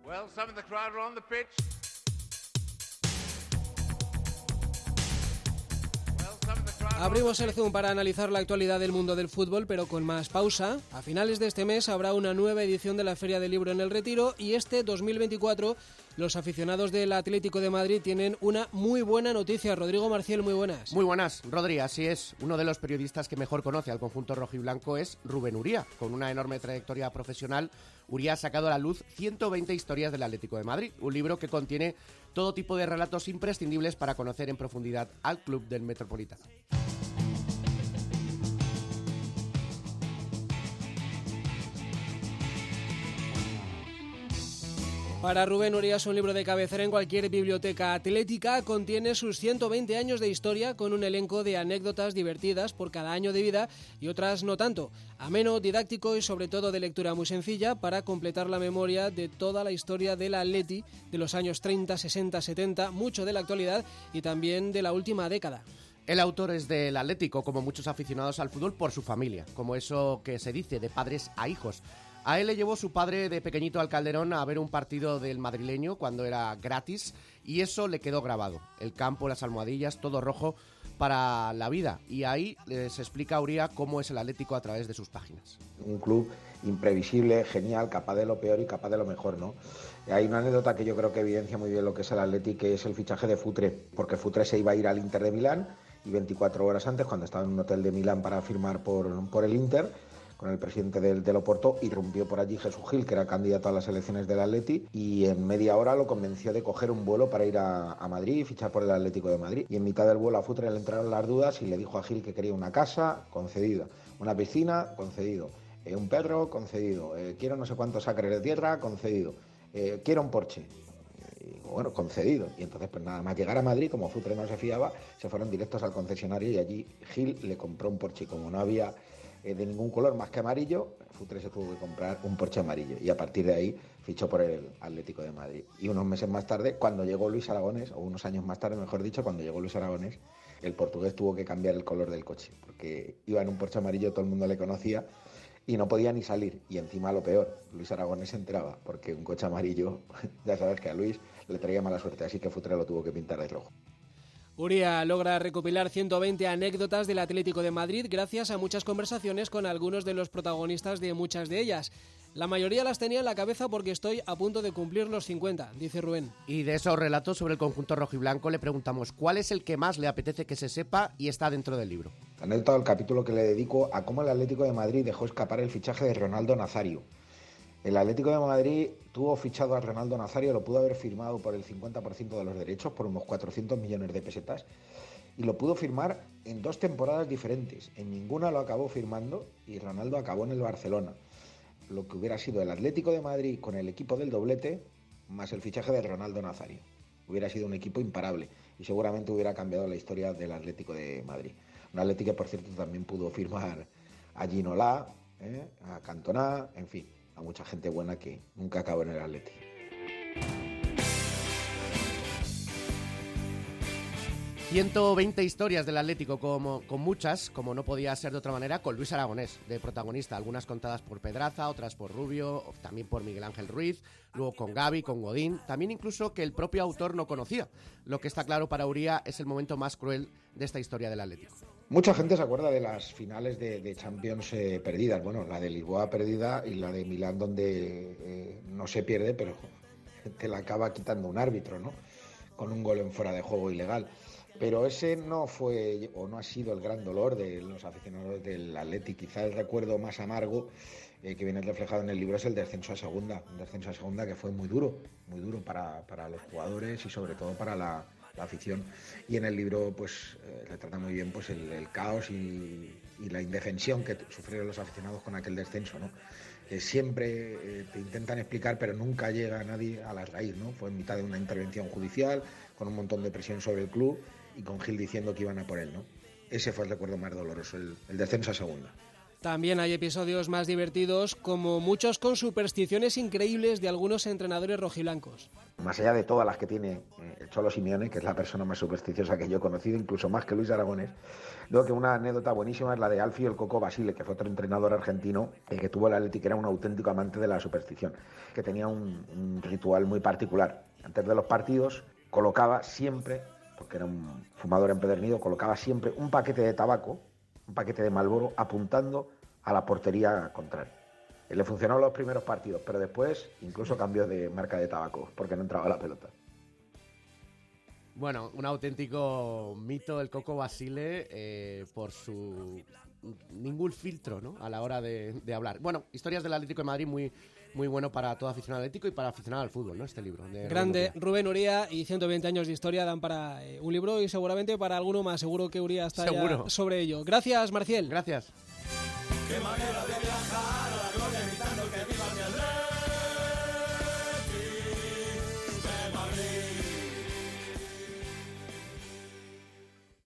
Well, some of the crowd are on the pitch. Abrimos el Zoom para analizar la actualidad del mundo del fútbol, pero con más pausa. A finales de este mes habrá una nueva edición de la Feria del Libro en El Retiro y este 2024 los aficionados del Atlético de Madrid tienen una muy buena noticia. Rodrigo Marcial, muy buenas. Muy buenas, Rodri, así es. Uno de los periodistas que mejor conoce al conjunto rojiblanco es Rubén Uría. Con una enorme trayectoria profesional, Uría ha sacado a la luz 120 historias del Atlético de Madrid, un libro que contiene todo tipo de relatos imprescindibles para conocer en profundidad al club del Metropolitano. Para Rubén Uría es un libro de cabecera en cualquier biblioteca atlética. Contiene sus 120 años de historia con un elenco de anécdotas divertidas por cada año de vida y otras no tanto. Ameno, didáctico y sobre todo de lectura muy sencilla para completar la memoria de toda la historia del Atleti de los años 30, 60, 70, mucho de la actualidad y también de la última década. El autor es del Atlético, como muchos aficionados al fútbol, por su familia, como eso que se dice de padres a hijos. A él le llevó su padre de pequeñito al Calderón a ver un partido del madrileño cuando era gratis y eso le quedó grabado. El campo, las almohadillas, todo rojo para la vida. Y ahí se explica a Uría cómo es el Atlético a través de sus páginas. Un club imprevisible, genial, capaz de lo peor y capaz de lo mejor, ¿no? Hay una anécdota que yo creo que evidencia muy bien lo que es el Atlético, que es el fichaje de Futre, porque Futre se iba a ir al Inter de Milán y 24 horas antes, cuando estaba en un hotel de Milán para firmar por el Inter, con el presidente del Oporto, irrumpió por allí Jesús Gil, que era candidato a las elecciones del Atleti, y en media hora lo convenció de coger un vuelo para ir a Madrid y fichar por el Atlético de Madrid. Y en mitad del vuelo a Futre le entraron las dudas y le dijo a Gil que quería una casa, concedida, una piscina, concedido, un perro, concedido, quiero no sé cuántos acres de tierra, concedido, quiero un Porsche. Y bueno, concedido. Y entonces, pues nada más llegar a Madrid, como Futre no se fiaba, se fueron directos al concesionario y allí Gil le compró un Porsche. Y como no había de ningún color más que amarillo, Futre se tuvo que comprar un Porsche amarillo y a partir de ahí fichó por el Atlético de Madrid. Y unos meses más tarde, cuando llegó Luis Aragonés, o unos años más tarde, mejor dicho, cuando llegó Luis Aragonés, el portugués tuvo que cambiar el color del coche, porque iba en un Porsche amarillo, todo el mundo le conocía y no podía ni salir. Y encima lo peor, Luis Aragonés se enteraba, porque un coche amarillo, ya sabes que a Luis le traía mala suerte, así que Futre lo tuvo que pintar de rojo. Uría logra recopilar 120 anécdotas del Atlético de Madrid gracias a muchas conversaciones con algunos de los protagonistas de muchas de ellas. La mayoría las tenía en la cabeza porque estoy a punto de cumplir los 50, dice Rubén. Y de esos relatos sobre el conjunto rojiblanco le preguntamos cuál es el que más le apetece que se sepa y está dentro del libro. Anécdota del capítulo que le dedico a cómo el Atlético de Madrid dejó escapar el fichaje de Ronaldo Nazario. El Atlético de Madrid tuvo fichado a Ronaldo Nazario, lo pudo haber firmado por el 50% de los derechos, por unos 400 millones de pesetas, y lo pudo firmar en 2 temporadas diferentes. En ninguna lo acabó firmando y Ronaldo acabó en el Barcelona. Lo que hubiera sido el Atlético de Madrid con el equipo del doblete, más el fichaje de Ronaldo Nazario. Hubiera sido un equipo imparable y seguramente hubiera cambiado la historia del Atlético de Madrid. Un Atlético que, por cierto, también pudo firmar a Ginola, a Cantona, en fin, a mucha gente buena que nunca acabó en el Atlético. ...120 historias del Atlético, con muchas, como no podía ser de otra manera, con Luis Aragonés de protagonista. Algunas contadas por Pedraza, otras por Rubio, también por Miguel Ángel Ruiz, luego con Gavi, con Godín, también incluso que el propio autor no conocía. Lo que está claro para Uría es el momento más cruel de esta historia del Atlético. Mucha gente se acuerda de las finales de Champions perdidas. Bueno, la de Lisboa perdida y la de Milán donde no se pierde, pero te la acaba quitando un árbitro, ¿no? Con un gol en fuera de juego ilegal. Pero ese no fue o no ha sido el gran dolor de los aficionados del Atleti. Quizá el recuerdo más amargo que viene reflejado en el libro es el descenso a segunda. Un descenso a segunda que fue muy duro para los jugadores y sobre todo para la afición. Y en el libro pues retrata muy bien pues el caos y la indefensión que sufrieron los aficionados con aquel descenso, ¿no? Siempre te intentan explicar, pero nunca llega nadie a la raíz, ¿no? Fue en mitad de una intervención judicial, con un montón de presión sobre el club y con Gil diciendo que iban a por él, ¿no? Ese fue el recuerdo más doloroso, el descenso a segunda. También hay episodios más divertidos, como muchos con supersticiones increíbles de algunos entrenadores rojiblancos. Más allá de todas las que tiene el Cholo Simeone, que es la persona más supersticiosa que yo he conocido, incluso más que Luis Aragonés, luego que una anécdota buenísima es la de Alfio el Coco Basile, que fue otro entrenador argentino que tuvo el Atleti, que era un auténtico amante de la superstición, que tenía un ritual muy particular. Antes de los partidos colocaba siempre, porque era un fumador empedernido, colocaba siempre un paquete de tabaco, un paquete de Marlboro, apuntando a la portería contraria. Le funcionó los primeros partidos, pero después incluso cambió de marca de tabaco, porque no entraba la pelota. Bueno, un auténtico mito el Coco Basile por su ningún filtro, ¿no?, a la hora de hablar. Bueno, historias del Atlético de Madrid muy bueno para todo aficionado atlético y para aficionado al fútbol, ¿no?, este libro. Grande Rubén Uría, y 120 años de historia dan para un libro y seguramente para alguno más. Seguro que Uría está ya sobre ello. Gracias, Marcial. Gracias. Qué manera de viajar.